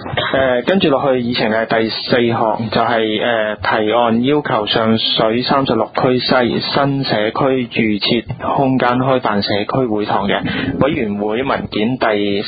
跟住落去議程係第4項，就係提案要求上水36區西新社區預設空間開辦社區會堂嘅委員會文件第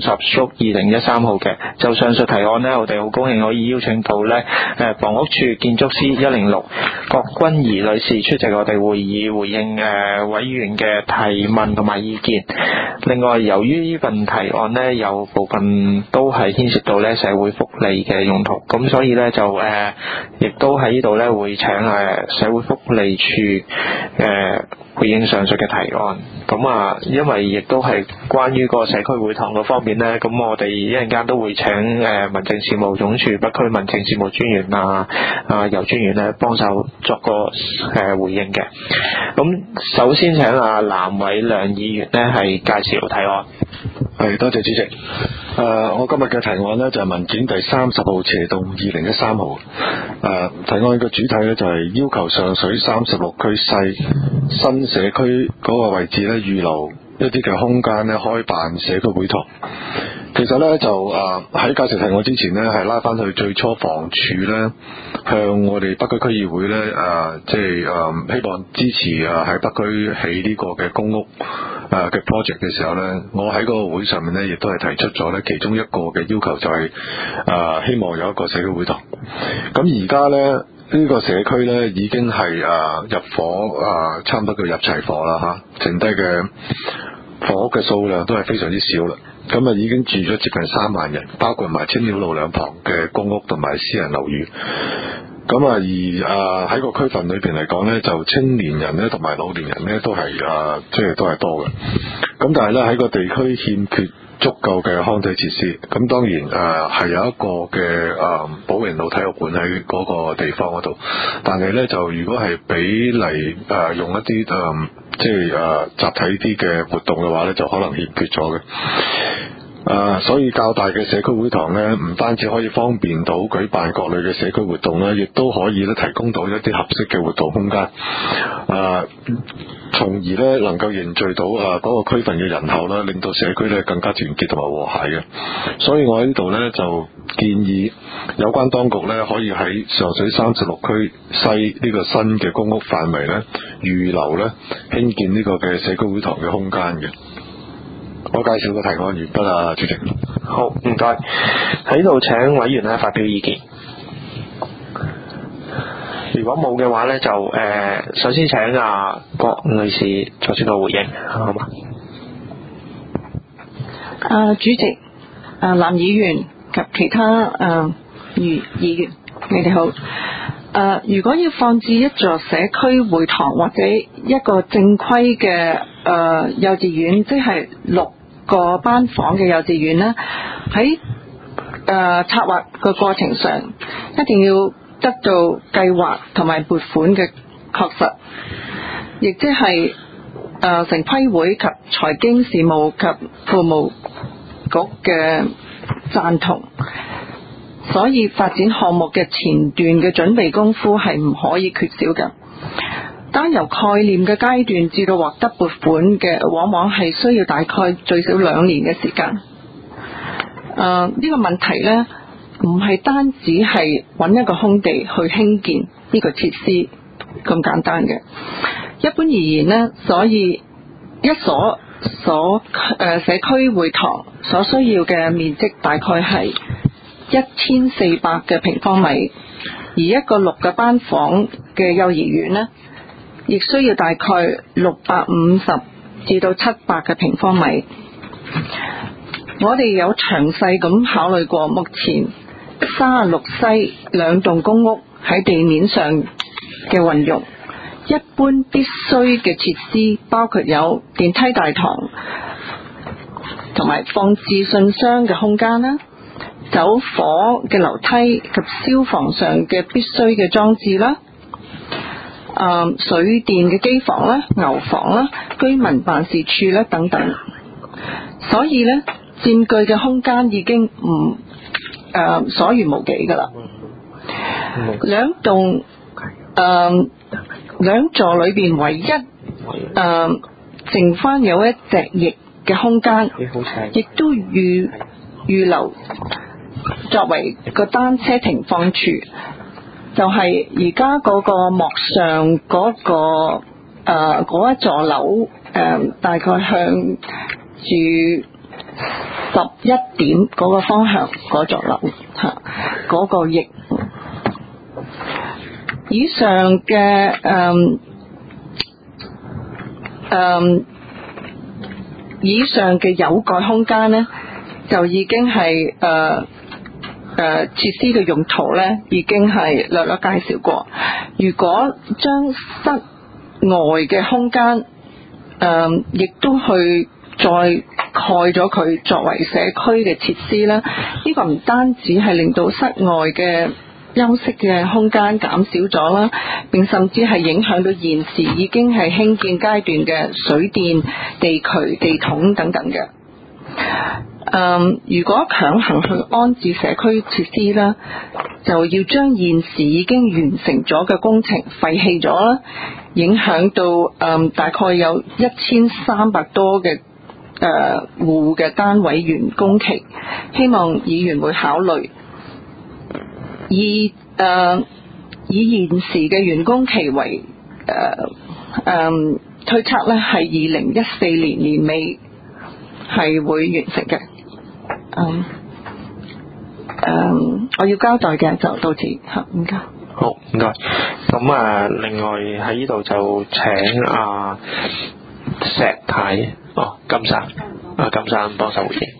30/2013號嘅。就上述提案呢，我哋好高興可以邀請到呢房屋處建築師106郭君儀女士出席我哋會議，回應委員嘅提問同埋意見。另外，由於呢份提案呢，有部分都係牽涉到呢社會福利嘅用途，咁所以呢，就亦都喺呢度呢會請社會福利處回應上述嘅提案。咁因為亦都係關於個社區會堂嗰方面呢，咁我哋一陣間都會請民政事務總署北區民政事務專員游專員呢幫手作個回應嘅。咁首先請藍偉亮議員呢係介紹提案。 係，多謝主席。我今日嘅提案呢，就係文件第30號斜到2013號。提案嘅主題呢，就係要求上水36區西新社區嗰個位置呢，預留一啲嘅空間呢，開辦社區會堂。其實呢，就喺介紹提案之前呢，係拉翻去最初房署呢，向我哋北區區議會呢，希望支持喺北區起呢個嘅公屋嘅 project 嘅時候呢，我喺個會上面呢，亦都係提出咗呢其中一個嘅要求，就係希望有一個社區會堂。咁而家呢，呢個社區呢，已經係入伙差唔多叫入齊伙啦嚇，剩低嘅房屋嘅數量都係非常之少啦。咁已經住咗接近3萬人，包括埋青鳥路兩旁嘅公屋同埋私人樓宇。咁而喺個區份裏邊嚟講呢，就青年人呢同埋老年人呢都係都係多嘅。咁但係呢，喺個地區欠缺足夠嘅康體設施。咁當然係有一個嘅寶榮路體育館喺嗰個地方嗰度，但係呢，就如果係俾嚟用一啲集體啲嘅活動嘅話呢，就可能欠缺咗嘅。所以較大嘅社區會堂呢，唔單止可以方便到舉辦各類嘅社區活動呢，亦都可以咧提供到一啲合適嘅活動空間，從而呢能夠凝聚到嗰個區份嘅人口啦，令到社區呢更加團結同埋和諧嘅。所以我喺呢度呢，就建議有關當局呢，可以喺上水36區西呢個新嘅公屋範圍呢，預留呢興建呢個嘅社區會堂嘅空間嘅。我介紹個提案完畢主席。 好，唔該。喺度請委員發表意見。如果冇嘅話呢，就首先請郭女士作出個回應，好嗎？ 主席、藍議員及其他議員，你哋好。如果要放置一座社區會堂或者一個正規嘅幼稚園，即係6個班房嘅幼稚園呢，喺策劃嘅過程上，一定要得到計劃同埋撥款嘅確實，亦即係城規會及財經事務及庫務局嘅贊同。所以發展項目嘅前段嘅準備功夫係唔可以缺少嘅。單由概念嘅階段至到獲得撥款嘅，往往係需要大概最少2年嘅時間。呢個問題呢，唔係單止係揾一個空地去興建呢個設施咁簡單嘅。一般而言呢，所以一所社區會堂所需要嘅面積大概係1400嘅平方米，而一個6個班房嘅幼兒園呢，亦需要大概650至到700嘅平方米。我哋有詳細咁考慮過，目前36西2棟公屋喺地面上嘅運用，一般必須嘅設施包括有電梯大堂同埋放置信箱嘅空間啦，走火嘅樓梯及消防上嘅必須嘅裝置啦，水電嘅機房啦、牛房啦、居民辦事處啦等等。所以呢，佔據嘅空間已經唔所餘無幾噶啦。兩座裏邊唯一剩翻有一隻翼嘅空間，亦都預留作為個單車停放處，就係而家嗰個幕上嗰、嗰一座樓大概向住11點嗰個方向嗰座樓嚇，嗰、個翼以上嘅以上嘅有蓋空間呢，就已經係設施嘅用途呢，已經係略略介紹過。如果將室外嘅空間亦都去再蓋咗佢作為社區嘅設施啦，呢個唔單止係令到室外嘅休息嘅空間減少咗啦，並甚至係影響到現時已經係興建階段嘅水電、地渠、地桶等等嘅。如果強行去安置社區設施啦，就要將現時已經完成咗嘅工程廢棄咗啦，影響到大概有1300多嘅戶嘅單位完工期，希望議員會考慮。以現時嘅完工期為推測咧，係2014年年尾係會完成嘅。我要交代嘅就到此嚇，唔該。 好，唔該。咁另外喺呢度就請石太金生金生幫手回應，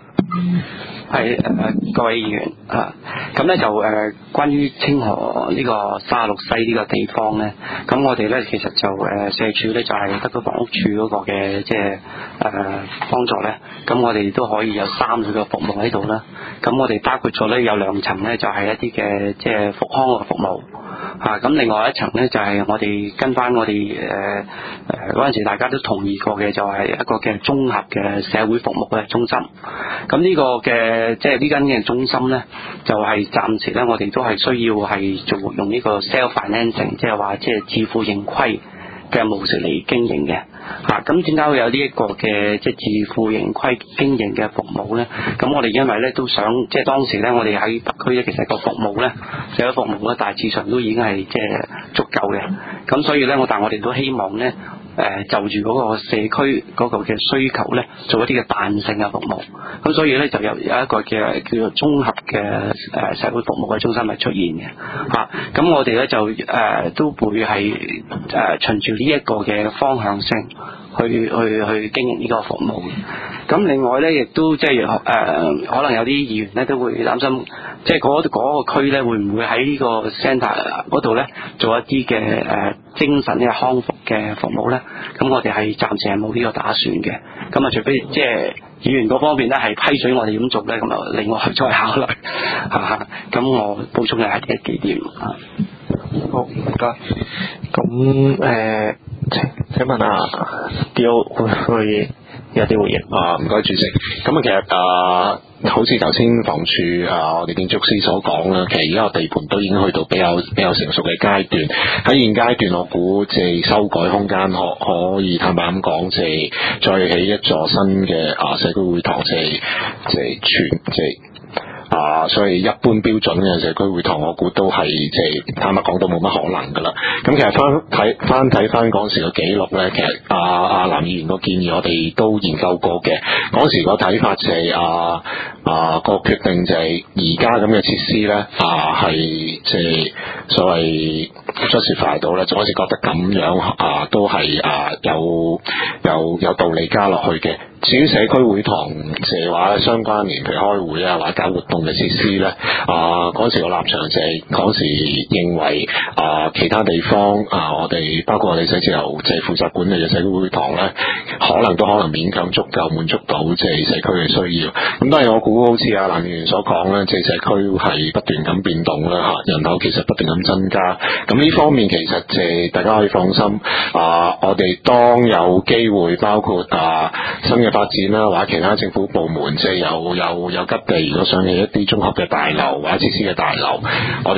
係各位議員咁咧就關於清河呢個36西呢個地方咧，咁我哋咧其實就社署咧就係得到房屋處嗰個嘅即係幫助咧，咁我哋都可以有3類嘅服務喺度啦。咁我哋包括咗咧有2層咧就係一啲嘅即係復康嘅服務。咁另外一層咧就係我哋跟翻我哋嗰陣時大家都同意過嘅，就係一個嘅綜合嘅社會服務嘅中心。咁呢個嘅即係呢間嘅中心咧，就係暫時咧我哋都係需要係做用呢個 self financing， 即係話即係自負盈虧嘅模式嚟經營嘅。咁點解會有呢一個嘅即係自負盈虧經營嘅服務咧？咁我哋因為咧都想即係當時咧我哋喺北區咧其實個服務咧社會服務咧大致上都已經係即係足夠嘅。咁所以咧但係我哋都希望咧就住嗰個社區嗰個嘅需求咧做一啲嘅彈性嘅服務。咁所以咧就有一個嘅叫做綜合嘅社會服務嘅中心係出現嘅。咁我哋咧就都會係循住呢一個嘅方向性去經營呢個服務。咁另外咧亦都即係可能有啲議員咧都會擔心，即係嗰個區咧會唔會喺呢個 centre 嗰度咧做一啲嘅精神嘅康復嘅服務咧？咁我哋係暫時係冇呢個打算嘅。咁除非即係議員嗰方面咧係批准我哋咁做咧，咁就另外再考慮。咁我補充嘅係呢幾點。 好，唔該。咁請問Dio會有啲回應？ 唔該主席。咁其實好似頭先房署我哋建築師所講啦，其實而家個地盤都已經去到比較成熟嘅階段。喺現階段，我估即係修改空間可以坦白咁講，即係再起一座新嘅社區會堂，所以一般標準嘅社區會堂，我估都係即係坦白講都冇乜可能噶啦。咁其實睇翻嗰時嘅記錄咧，其實藍議員個建議我哋都研究過嘅。嗰時個睇法就係個決定就係而家咁嘅設施咧係即係所謂 justify 到咧，嗰時覺得咁樣都係有道理加落去嘅。至於社區會堂即係話相關連譬如開會或者搞活動嘅設施咧，嗰時個立場就係嗰時認為其他地方我哋包括我哋寫字樓即係負責管理嘅社區會堂咧，可能勉強足夠滿足到即係社區嘅需要。咁當然我估好似藍議員所講咧，即係社區係不斷咁變動啦，人口其實不斷咁增加。咁呢方面其實即係大家可以放心。我哋當有機會包括新嘅發展啦，或者其他政府部門即係有吉地，如果想起一啲綜合嘅大樓或者設施嘅大樓，我哋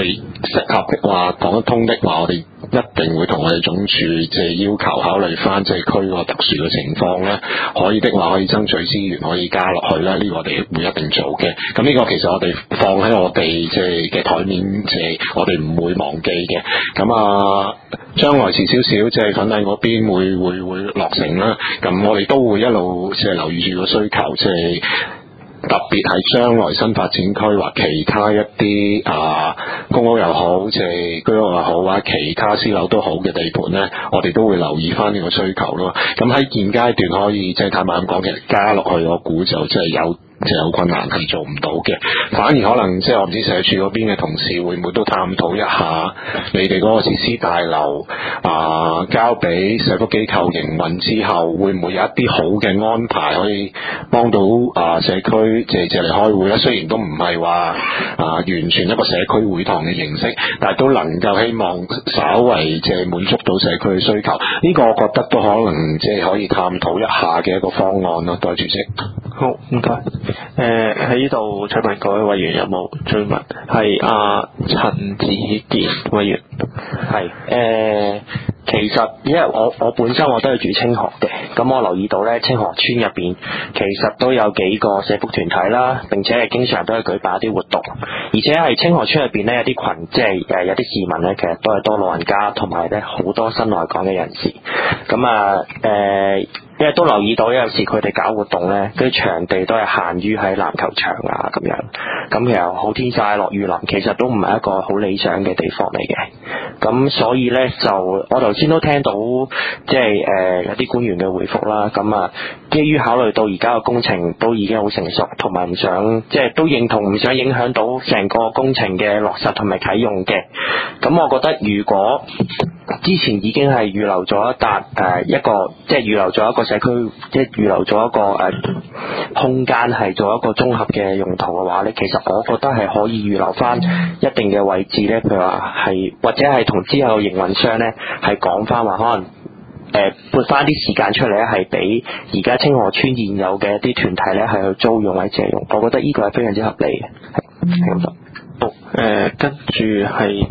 適合的話，講得通的話，我哋一定會同我哋總署即係要求考慮翻即係區個特殊嘅情況咧，可以的話可以爭取資源可以加落去咧，呢個我哋會一定做嘅。咁呢個其實我哋放喺我哋即係嘅台面，即係我哋唔會忘記嘅。咁啊，將來遲少少即係粉嶺嗰邊會落成啦，咁我哋都會一路即係留意住個需求，即係特別係將來新發展區或其他一啲公屋又好，即係居屋又好或者其他私樓都好嘅地盤咧，我哋都會留意翻呢個需求咯。咁喺現階段可以即係坦白咁講，其實加落去我估就即係有困難係做唔到嘅，反而可能即係我唔知社署嗰邊嘅同事會唔會都探討一下你哋嗰個設施大樓交俾社福機構營運之後，會唔會有一啲好嘅安排可以幫到社區借嚟開會咧？雖然都唔係話完全一個社區會堂嘅形式，但係都能夠希望稍為即係滿足到社區嘅需求。呢個我覺得都可能即係可以探討一下嘅一個方案咯。代主席， 好，唔該。喺呢度請問各位委員有冇追問？係陳子健委員。 係其實因為我本身我都係住清河嘅，咁我留意到咧清河村入邊其實都有幾個社福團體啦，並且係經常都係舉辦一啲活動，而且係清河村入邊咧有啲群，即係有啲市民咧，其實都係多老人家同埋咧好多新來港嘅人士，咁因為都留意到有時佢哋搞活動咧，啲場地都係限於喺籃球場咁樣，咁其實好天曬落雨淋，其實都唔係一個好理想嘅地方嚟嘅。咁所以咧就我頭先都聽到即係有啲官員嘅回覆啦，咁基於考慮到而家嘅工程都已經好成熟，同埋唔想即係都認同唔想影響到成個工程嘅落實同埋啟用嘅。咁我覺得如果之前已經係預留咗一笪一個即係預留咗一個社區，即係預留咗一個空間係做一個綜合嘅用途嘅話咧，其實我覺得係可以預留翻一定嘅位置咧，譬如話係或者係同之後營運商咧係講翻話，可能撥翻啲時間出嚟咧，係俾而家清河村現有嘅一啲團體咧係去租用或者借用，我覺得呢個係非常之合理嘅。係咁多。 好，跟住係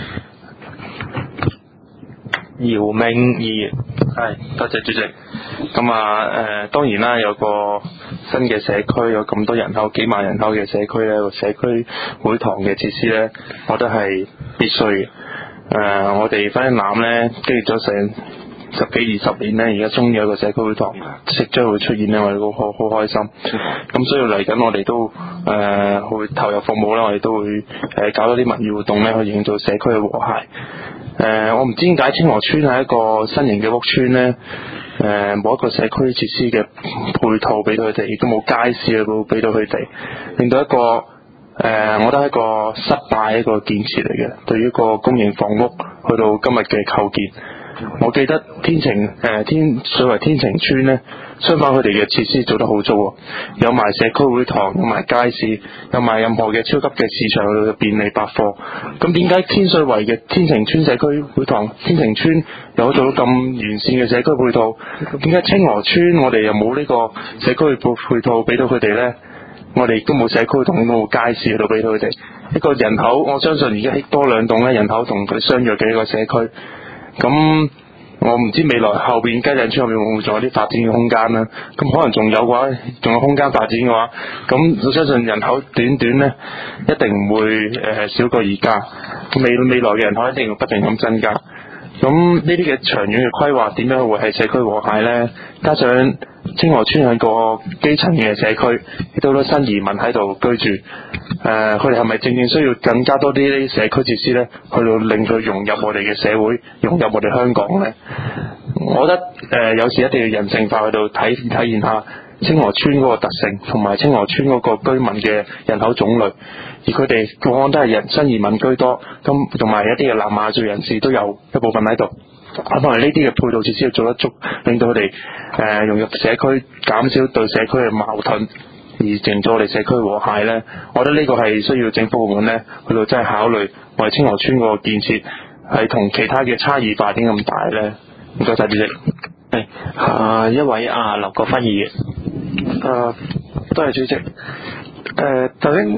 姚明議員。係，多謝主席。咁當然啦，有個新嘅社區，有咁多人口，幾萬人口嘅社區咧，個社區會堂嘅設施咧，我覺得係必須嘅。我哋翻一攬咧，經歷咗成10幾20年咧，而家終於有個社區會堂即將會出現咧，我哋都好開心。咁所以嚟緊我哋都會投入服務啦，我哋都會搞多啲民意活動咧，去營造社區嘅和諧。我唔知點解清河村係一個新型嘅屋村咧，冇一個社區設施嘅配套俾到佢哋，亦都冇街市俾到佢哋，令到一個我覺得係一個失敗一個建設嚟嘅，對於一個公營房屋去到今日嘅構建。我記得水圍天晴村咧，相反佢哋嘅設施做得好足喎，有埋社區會堂，有埋街市，有埋任何嘅超級嘅市場嘅便利百貨。咁點解天水圍嘅天晴村社區會堂、天晴村有做到咁完善嘅社區配套？點解清河村我哋又冇呢個社區配套俾到佢哋呢？我哋亦都冇社區同冇街市喺度俾到佢哋。一個人口，我相信而家起多兩棟咧，人口同佢相約嘅一個社區。咁我唔知未來後邊雞嶺村後面會唔會仲有啲發展嘅空間啦？咁可能仲有嘅話，仲有空間發展嘅話，咁我相信人口短呢，一定唔會少過而家。未來嘅人口一定會不斷咁增加。咁呢啲嘅長遠嘅規劃點樣會係社區和諧呢？加上清河村係個基層嘅社區，亦都好多新移民喺度居住。佢哋係咪正需要更加多啲社區設施呢？去到令佢融入我哋嘅社會，融入我哋香港呢？我覺得有時一定要人性化去到體現下清河村嗰個特性，同埋清河村嗰個居民嘅人口種類。而佢哋往往都係新移民居多，咁同埋一啲嘅南亞裔人士都有一部分喺度。可能呢啲嘅配套設施要做得足，令到佢哋融入社區，減少對社區嘅矛盾，而營造我哋社區和諧呢。我覺得呢個係需要政府部門呢去到真係考慮，我哋清河村個建設係同其他嘅差異化點咁大呢？唔該晒主席。 係，一位劉國勳議員。 多謝主席。頭先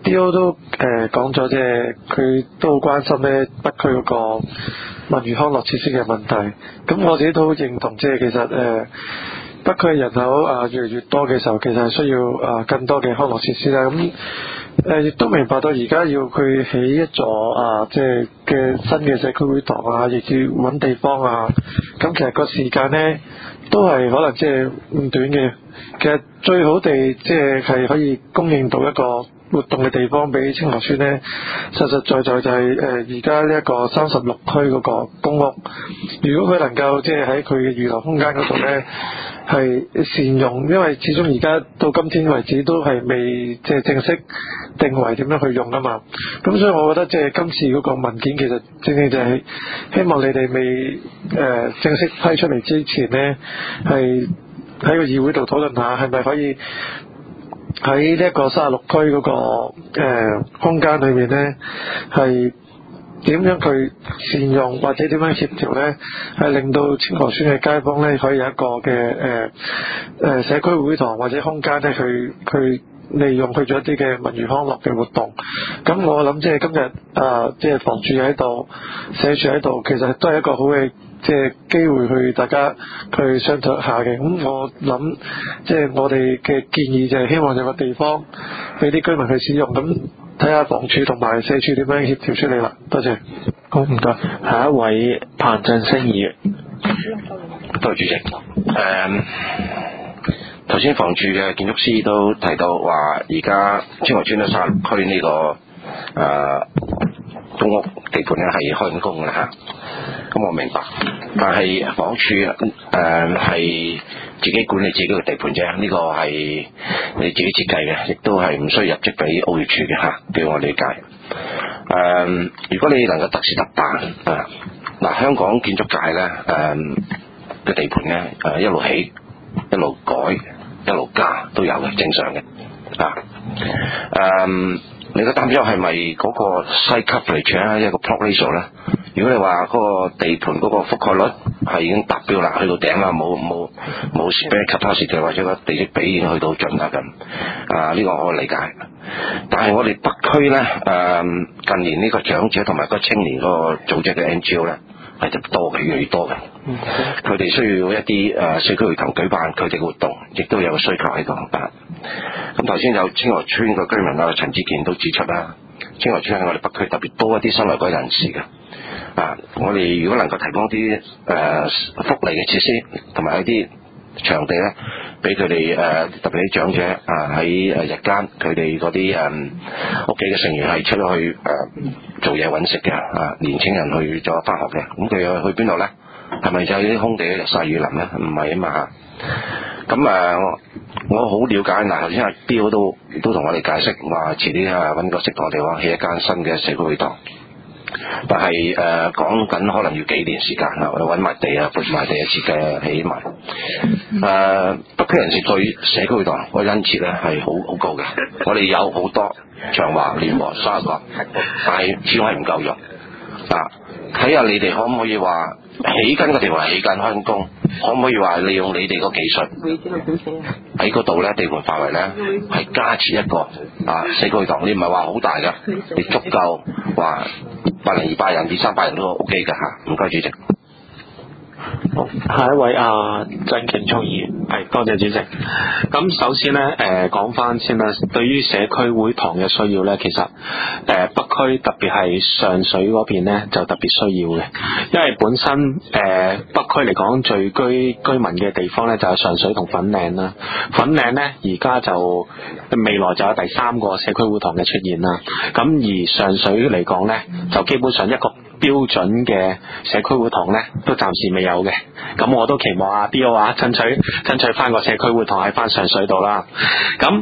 D.O. 都講咗，即係佢都好關心咧北區嗰個文娛康樂設施嘅問題。咁我自己都好認同，即係其實北區人口越嚟越多嘅時候，其實係需要更多嘅康樂設施啦。咁亦都明白到而家要佢起一座即係嘅新嘅社區會堂亦要揾地方咁其實個時間呢都係可能即係唔短嘅。其實最好地即係可以供應到一個活動嘅地方俾清河村呢，實實在在就係而家呢一個36區嗰個公屋，如果佢能夠即係喺佢嘅預留空間嗰度呢係善用，因為始終而家到今天為止都係未即係正式定為點樣去用啊嘛。咁所以我覺得即係今次嗰個文件其實正正就係希望你哋未正式批出嚟之前呢，係喺個議會度討論下係咪可以喺呢一個36區嗰個空間裏面呢，係點樣去善用或者點樣協調呢，係令到清河村嘅街坊呢可以有一個嘅社區會堂或者空間呢去利用去做一啲嘅文娛康樂嘅活動。咁我諗即係今日即係房署喺度，社署喺度，其實都係一個好嘅即係機會去大家去商討一下嘅。咁我諗即係我哋嘅建議就係希望有個地方俾啲居民去使用，咁睇下房署同埋社署點樣協調出嚟啦。多謝。 好，唔該。下一位彭振聲議員。 多謝主席。頭先房署嘅建築師都提到話，而家清河村咧36區呢個公屋地盤咧係開緊工㗎啦。咁我明白，但係房署係自己管理自己嘅地盤啫，呢個係你自己設計嘅，亦都係唔需要入職俾屋宇署嘅據我理解。如果你能夠特事特辦嗱，香港建築界咧嘅地盤咧一路起一路改一路加都有嘅，正常嘅你嘅擔憂係咪嗰個 site coverage 咧一個 plot ratio 咧？如果你話嗰個地盤嗰個覆蓋率係已經達標啦，去到頂啦，冇 spare capacity 或者個地積比已經去到盡啦咁呢個我理解。但係我哋北區咧近年呢個長者同埋個青年嗰個組織嘅 NGO 咧係特別多嘅，越嚟越多嘅。佢哋需要一啲社區會堂舉辦佢哋嘅活動，亦都有個需求喺度。咁頭先有清河村嘅居民陳志健都指出啦，清河村喺我哋北區特別多一啲新來港人士嘅。我哋如果能夠提供啲福利嘅設施同埋一啲場地咧，俾佢哋特別啲長者喺日間佢哋嗰啲屋企嘅成員係出去做嘢揾食嘅年青人去咗返學嘅，咁佢去邊度咧？係咪就係啲空地日曬雨淋咧？唔係啊嘛。咁我好了解頭先阿標都同我哋解釋話遲啲揾個適當地方起一間新嘅社區會堂。但係講緊可能要幾年時間我哋揾埋地撥埋地設計起埋。北區人士對社區會堂個殷切咧係好高嘅。我哋有好多長華、聯和、沙角，但係始終係唔夠用。睇下你哋可唔可以話起緊個地盤起緊開緊工，可唔可以話利用你哋個技術喺嗰度咧地盤範圍咧係加設一個社區會堂？你唔係話好大㗎，你足夠話100、200人、200-300人都 OK 㗎。唔該主席。 好，下一位曾勁聰議員。係，多謝主席。咁首先咧講翻先啦，對於社區會堂嘅需要咧，其實北區特別係上水嗰邊咧就特別需要嘅，因為本身北區嚟講聚居民嘅地方咧就係上水同粉嶺啦。粉嶺咧而家就未來就有第3個社區會堂嘅出現啦。咁而上水嚟講咧就基本上一個標準嘅社區會堂咧都暫時未有嘅。咁我都期望阿 D.O. 爭取翻個社區會堂喺翻上水度啦。咁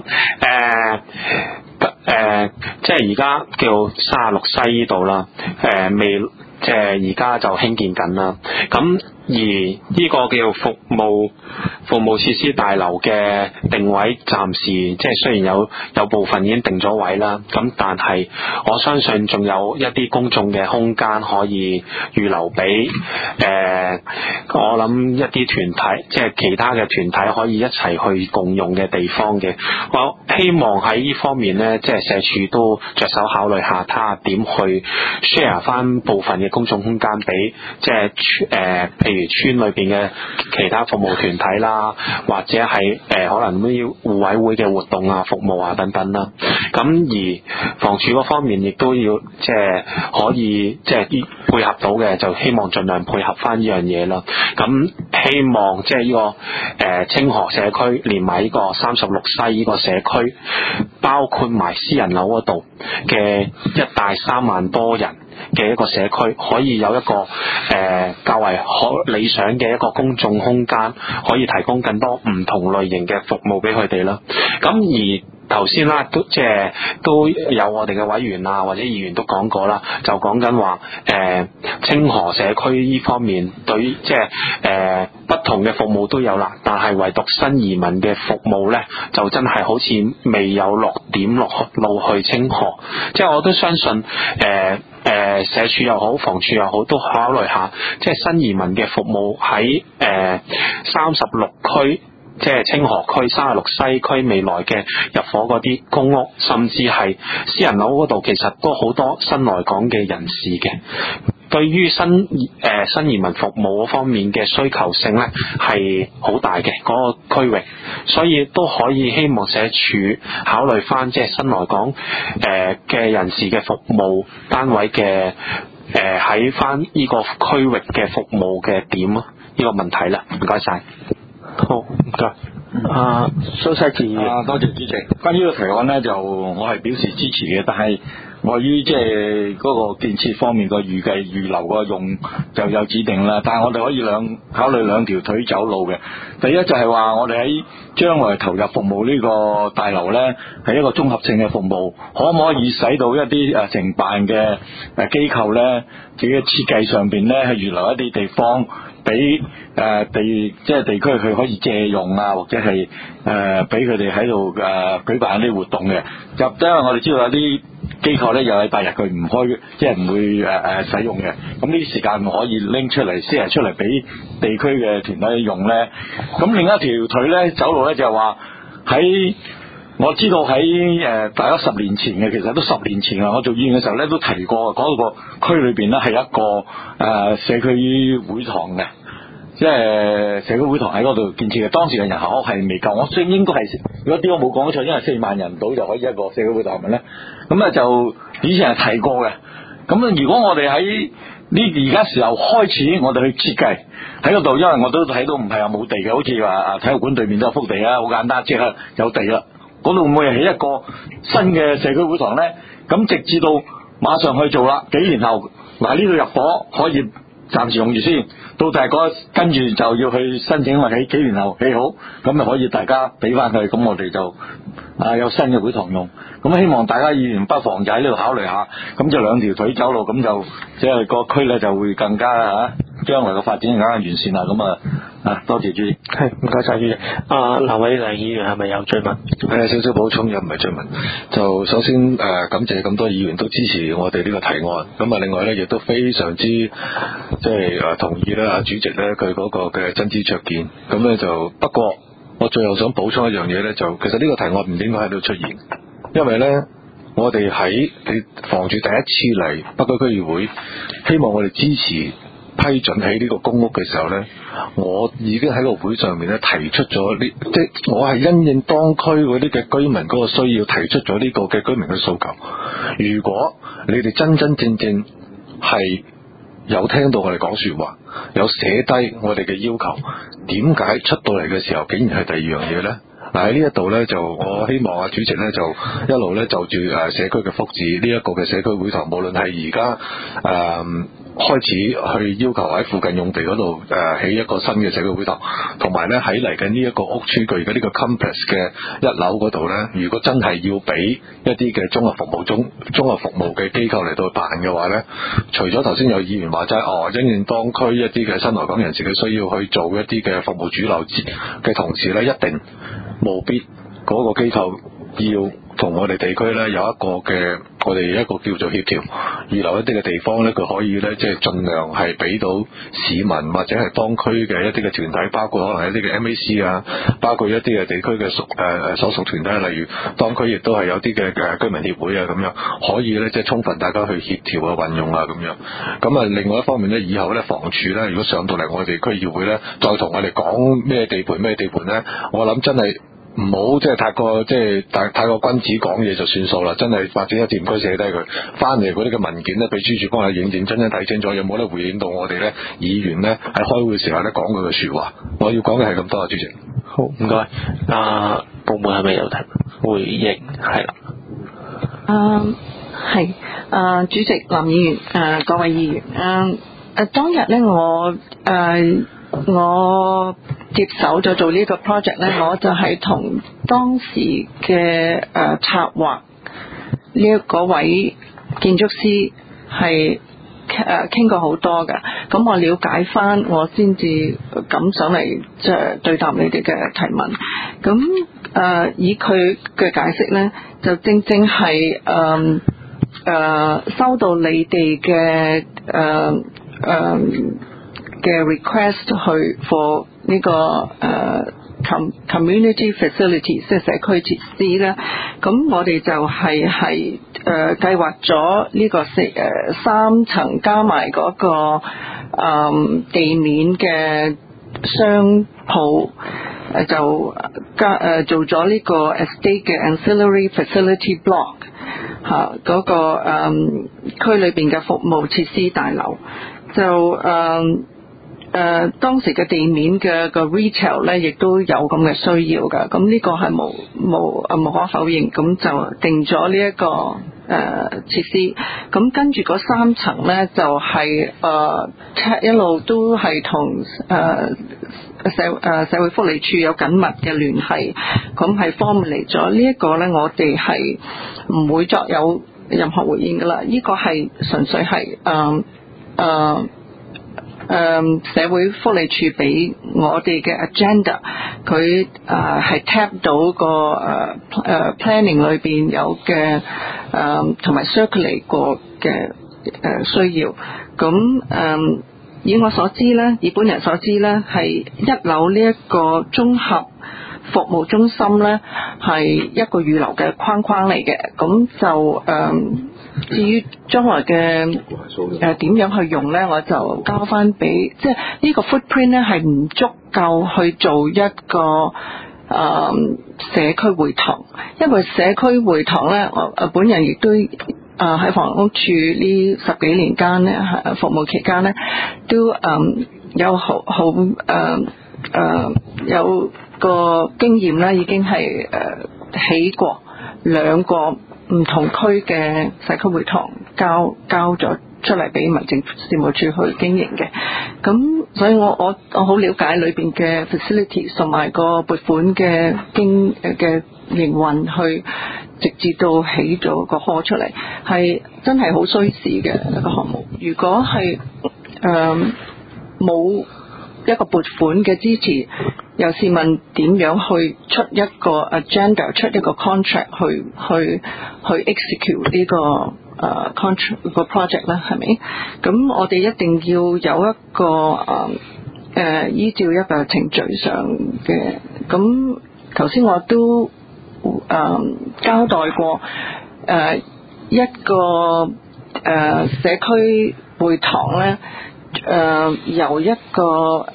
即係而家叫36西呢度啦，未即係而家就興建緊啦。咁呢個叫服務設施大樓嘅定位，暫時即係雖然有部分已經定咗位啦，咁但係我相信仲有一啲公眾嘅空間可以預留俾我諗一啲團體，即係其他嘅團體可以一齊去共用嘅地方嘅。我希望喺呢方面呢，即係社署都着手考慮下，睇下點去 share 翻部分嘅公眾空間俾即係譬如村裏邊嘅其他服務團體啦，或者係可能都要互委會嘅活動啊、服務啊等等啦。咁而房署嗰方面亦都要即係可以即係配合到嘅，就希望盡量配合翻呢樣嘢啦。咁希望即係呢個清河社區連埋呢個36西呢個社區，包括埋私人樓嗰度嘅一帶3萬多人嘅一個社區，可以有一個較為理想嘅一個公眾空間，可以提供更多唔同類型嘅服務俾佢哋啦。咁而頭先啦，都有我哋嘅委員啊或者議員都講過啦，就講緊話清河社區呢方面對於即係不同嘅服務都有啦，但係唯獨新移民嘅服務呢，就真係好似未有落路去清河。即係我都相信社署又好房署又好都考慮下，即係新移民嘅服務喺36區。即係清河區、36西區未來嘅入伙嗰啲公屋，甚至係私人樓嗰度，其實都好多新來港嘅人士嘅。對於新移民服務嗰方面嘅需求性呢，係好大嘅嗰個區域，所以都可以希望社署考慮翻即係新來港嘅人士嘅服務單位嘅喺翻呢個區域嘅服務嘅點咯，呢個問題啦，唔該晒。 好，唔該。蘇世志議員， 多謝主席。關於呢個提案呢，就我係表示支持嘅，但係礙於即係嗰個建設方面個預留個用就有指定啦。但係我哋可以考慮兩條腿走路嘅。第一就係話我哋喺將來投入服務呢個大樓呢，係一個綜合性嘅服務，可唔可以使到一啲承辦嘅機構呢，自己嘅設計上邊呢，係預留一啲地方俾即係地區佢可以借用啊，或者係俾佢哋喺度舉辦一啲活動嘅。就因為我哋知道有啲機構咧又係第日佢唔開，即係唔會使用嘅。咁呢啲時間可以拎出嚟，share出嚟俾地區嘅團體用咧。咁另一條腿咧走路咧就係話喺我知道喺大約10年前嘅，其實都10年前啊，我做議員嘅時候咧都提過，嗰個區裏邊咧係一個社區會堂嘅。即係社區會堂喺嗰度建設嘅，當時嘅人口係未夠，我相信應該係，如果啲我冇講錯，因為4萬人到就可以一個社區會堂嘅咧。咁啊就以前係提過嘅。咁啊，如果我哋喺而家時候開始，我哋去設計喺嗰度，因為我都睇到唔係話冇地嘅，好似話體育館對面都有幅地啊，好簡單，即係有地啦。嗰度會唔會起一個新嘅社區會堂咧？咁直至到馬上去做啦，幾年後嗱呢度入伙可以暫時用住先，到大哥跟住就要去申請或者幾年後起好，咁就可以大家俾翻佢，咁我哋就有新嘅會堂用。咁希望大家議員不妨就喺呢度考慮下，咁就兩條腿走路，咁就即係個區咧就會更加將來嘅發展更加完善啦。咁多謝主席。 係，唔該晒主席。劉偉良議員係咪有追問？ 少少補充又唔係追問。就首先感謝咁多議員都支持我哋呢個提案。咁另外咧亦都非常之即係同意啦，主席咧佢嗰個嘅真知灼見。咁咧就不過我最後想補充一樣嘢咧，就其實呢個提案唔應該喺度出現，因為咧我哋喺房署第一次嚟北區區議會，希望我哋支持批准起呢個公屋嘅時候呢，我已經喺個會上面咧提出咗即係我係因應當區嗰啲嘅居民嗰個需要，提出咗呢個嘅居民嘅訴求。如果你哋真真正正係有聽到我哋講說話，有寫低我哋嘅要求，點解出到嚟嘅時候竟然係第二樣嘢呢？ 喺呢一度呢，就我希望主席呢，就一路呢，就住社區嘅福祉呢一個嘅社區會堂，無論係而家開始去要求喺附近用地嗰度起一個新嘅社區會堂，同埋呢喺嚟緊呢一個屋邨佢而家呢個 complex 嘅一樓嗰度呢，如果真係要俾一啲嘅綜合服務嘅機構嚟到辦嘅話呢，除咗頭先有議員話齋因應當區一啲嘅新來港人士嘅需要去做一啲嘅服務主流嘅同時呢，一定務必嗰個機構要同我哋地區呢有一個嘅我哋一個叫做協調，預留一啲嘅地方呢，佢可以呢，即係盡量係俾到市民或者係當區嘅一啲嘅團體，包括可能一啲嘅 MAC 啊，包括一啲嘅地區嘅所屬團體，例如當區亦都係有啲嘅居民協會啊咁樣，可以呢，即係充分大家去協調啊運用啊咁樣。咁啊另外一方面呢，以後呢，房署呢，如果上到嚟我哋區議會呢，再同我哋講咩地盤呢，我諗真係唔好即係太過君子講嘢就算數啦，真係發展一啲唔該寫低佢，翻嚟嗰啲嘅文件呢，秘書處幫我認真睇清楚，有冇得回應到我哋呢議員呢喺開會嘅時候呢講佢嘅説話。我要講嘅係咁多啊，主席。 好，唔該。部門係咪有提回應？係啦。 係主席林議員各位議員當日呢我接手咗做呢個 project 呢，我就係同當時嘅策劃嗰位建築師係傾過好多㗎，咁我了解翻，我先至咁上嚟即係對答你哋嘅提問。咁以佢嘅解釋呢，就正係收到你哋嘅request 去 for 呢個community facilities 即係社區設施咧，咁我哋就係計劃咗呢個3層加埋嗰個地面嘅商鋪就做咗呢個 estate 嘅 ancillary facility block 嗰個區裏邊嘅服務設施大樓就當時嘅地面嘅個 retail 咧，亦都有咁嘅需要㗎。咁呢個係無可否認，咁就定咗呢一個設施。咁跟住嗰3層咧，就係一路都係同社會福利處有緊密嘅聯繫，咁係 formulate 咗呢一個咧，我哋係唔會作有任何回應㗎啦。呢個係純粹係社會福利處俾我哋嘅 agenda， 佢係 tap 到個planning 裏邊有嘅同埋 circulate 過嘅需要。咁以我所知咧，以本人所知咧，係1樓呢一個綜合服務中心咧，係一個預留嘅框框嚟嘅。咁就至於將來嘅點樣去用咧，我就交翻俾即係呢個 footprint 咧係唔足夠去做一個社區會堂，因為社區會堂咧，我本人亦都喺房屋處呢10幾年間咧服務期間咧，都有有個經驗咧，已經係起過2個唔同區嘅社區會堂交咗出嚟俾民政事務處去經營嘅。咁所以我好了解裏邊嘅 facilities 同埋個撥款嘅營運，去直至到起咗個 hall 出嚟，係真係好需時嘅一個項目。如果係冇一個撥款嘅支持，又試問點樣去出一個 agenda， 出一個 contract 去 execute 呢個contract 個 project 咧，係咪？咁我哋一定要有一個依照一個程序上嘅。咁頭先我都交代過一個社區會堂咧，由一個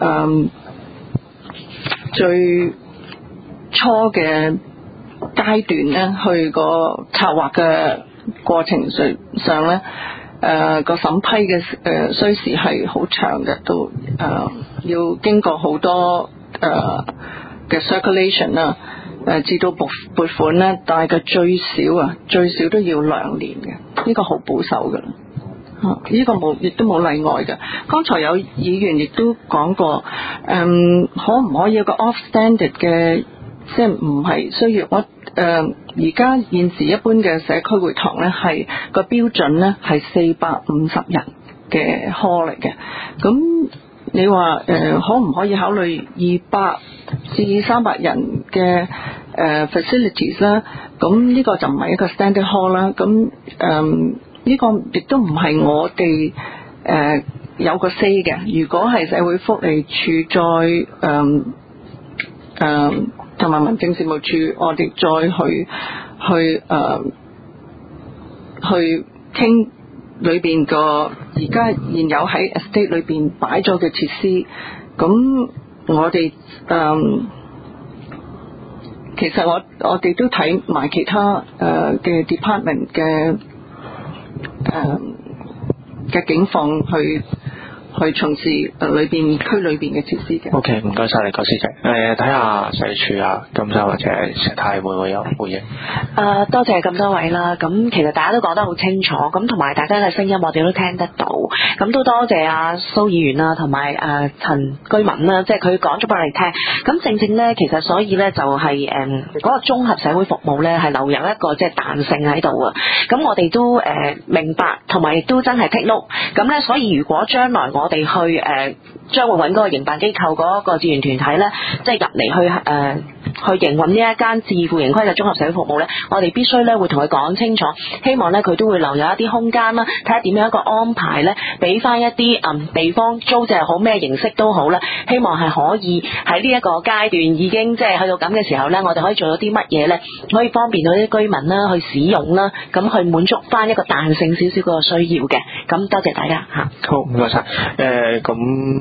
最初嘅階段咧，去個策劃嘅過程上咧，個審批嘅需時係好長嘅，都要經過好多嘅 circulation 啦。 至到撥款咧，大概最少都要2年嘅，呢個好保守噶啦。呢個亦都冇例外嘅。剛才有議員亦都講過，可唔可以有個 off standard 嘅，即係唔係需要我而家現時一般嘅社區會堂咧，係個標準咧係450人嘅 hall 嚟嘅。咁你話可唔可以考慮200至300人嘅facilities 啦？咁呢個就唔係一個 standard hall 啦。咁呢個亦都唔係我哋有個 say 嘅。如果係社會福利署同埋民政事務處，我哋再去傾裏邊個而家現有喺 estate 裏邊擺咗嘅設施。咁我哋其實我哋都睇埋其他嘅 department 嘅境況去從事裏邊區裏邊嘅設施嘅。 OK， 唔該晒你，郭司長。睇下社署啊，金生或者石太會唔會有回應？ 多謝咁多位啦。咁其實大家都講得好清楚，咁同埋大家嘅聲音我哋都聽得到。咁都多謝阿蘇議員啦，同埋陳居民啦，即係佢講咗俾我哋聽。咁正正咧，其實所以咧就係嗰個綜合社會服務咧係留有一個即係彈性喺度啊。咁我哋都明白，同埋亦都真係剔碌。咁咧，所以如果將來我哋去將會揾嗰個營辦機構嗰個志願團體咧，即係入嚟去營運呢一間自負盈虧嘅綜合社會服務咧，我哋必須咧會同佢講清楚，希望咧佢都會留有一啲空間啦，睇下點樣一個安排咧，俾翻一啲地方租借好咩形式都好啦，希望係可以喺呢一個階段已經即係去到咁嘅時候咧，我哋可以做到啲乜嘢咧，可以方便到啲居民啦去使用啦，咁去滿足翻一個彈性少少個需要嘅。咁多謝大家嚇。 好，唔該晒。咁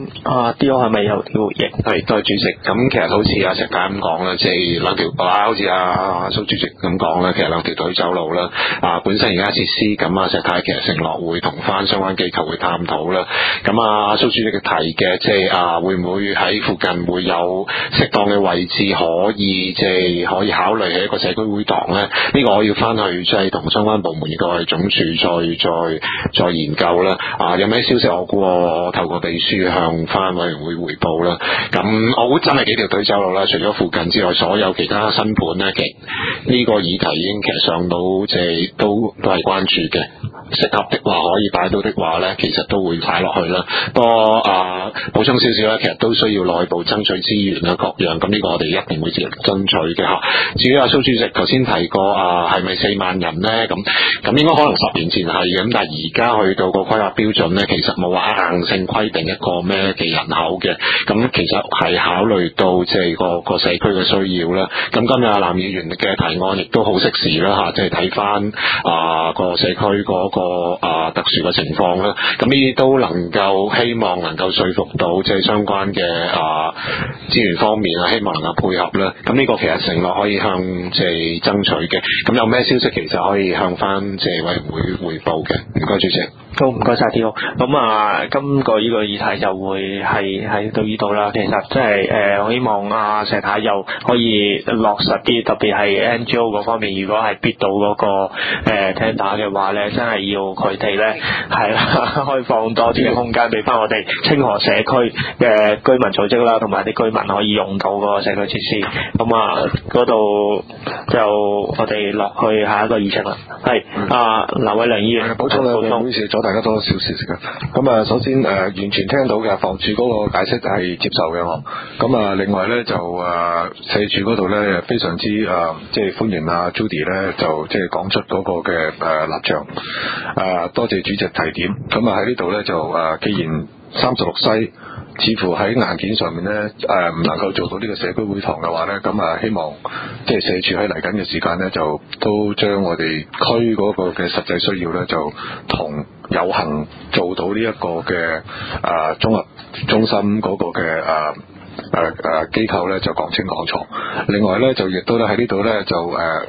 D.O. 係咪有啲回應？ 係，多謝主席。咁其實好似阿石太咁講啦，即係兩條好似阿蘇主席咁講啦，其實兩條腿走路啦。本身而家設施咁石太其實承諾會同翻相關機構去探討啦。咁阿蘇主席嘅提嘅，即係會唔會喺附近會有適當嘅位置可以即係可以考慮喺一個社區會堂咧？呢個我要翻去即係同相關部門亦都係總署再研究啦。有咩消息我估我透過秘書向翻委員會匯報啦。咁我估真係幾條腿走路啦，除咗附近之外，所有其他新盤咧，其實呢個議題已經其實上到即係都係關注嘅。適合的話可以擺到的話咧，其實都會擺落去啦。不過補充少少咧，其實都需要內部爭取資源啊各樣，咁呢個我哋一定會接力爭取嘅嚇。至於阿蘇主席頭先提過係咪4萬人咧？咁應該可能10年前係嘅，咁但係而家去到個規劃標準咧，其實冇話硬性規定一個咩嘅人口嘅，咁其實係考慮到即係個社區嘅需要啦。咁今日阿藍議員嘅提案亦都好適時啦嚇，即係睇翻個社區嗰個特殊嘅情況啦。咁呢啲都能夠希望能夠說服到即係相關嘅資源方面希望能夠配合啦。咁呢個其實承諾可以向即係爭取嘅。咁有咩消息其實可以向翻即係委員會匯報嘅。唔該主席。 好，唔該晒 D.O. 咁今個呢個議題就會係到呢度啦。其實即係我希望石太又可以落實啲，特別係 NGO 嗰方面，如果係 bid 到嗰個tender 嘅話咧，真係要佢哋咧係啦，開放多啲嘅空間俾翻我哋清河社區嘅居民組織啦，同埋啲居民可以用到嗰個社區設施。咁嗰度就我哋落去下一個議程啦。係劉偉良議員補充唔好意思，阻大家多少少時間。咁首先完全聽到嘅房署嗰個解釋係接受嘅我。咁另外咧就社署嗰度咧非常之即係歡迎Judy 咧就即係講出嗰個嘅立場。多謝主席提點。咁喺呢度咧就既然36西似乎喺硬件上面咧唔能夠做到呢個社區會堂嘅話咧，咁希望即係社署喺嚟緊嘅時間咧就都將我哋區嗰個嘅實際需要咧就同有幸做到呢一個嘅綜合中心嗰個嘅機構咧就講清講楚。另外咧就亦都咧喺呢度咧就我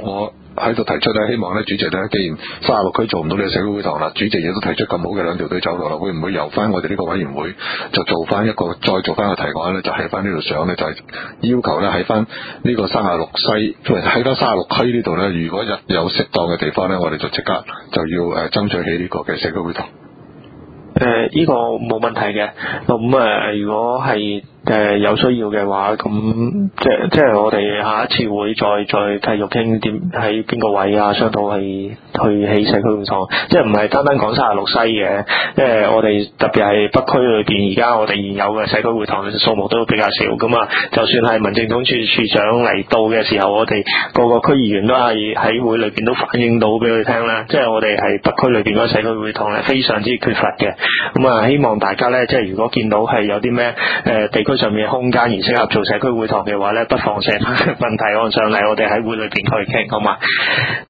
喺度提出咧，希望咧主席咧，既然36區做唔到呢個社區會堂啦，主席亦都提出咁好嘅兩條隊走路啦，會唔會由翻我哋呢個委員會就再做翻個提案咧，就喺翻呢度上咧，就係要求咧喺翻呢個36西，喺翻36區呢度咧，如果有適當嘅地方咧，我哋就即刻就要爭取起呢個嘅社區會堂。 呢個冇問題嘅。咁如果係有需要嘅話，咁即係我哋下一次會再繼續傾點喺邊個位啊，商討去起社區會堂，即係唔係單單講36西嘅，因為我哋特別係北區裏邊，而家我哋現有嘅社區會堂數目都比較少咁啊。就算係民政總署署長嚟到嘅時候，我哋個區議員都係喺會裏邊都反映到俾佢聽啦，即係我哋係北區裏邊嗰個社區會堂係非常之缺乏嘅。咁啊，希望大家咧，即係如果見到係有啲咩地區上面嘅空間而適合做社區會堂嘅話咧，不妨寫問題案上嚟，我哋喺會裏邊去傾，好嘛？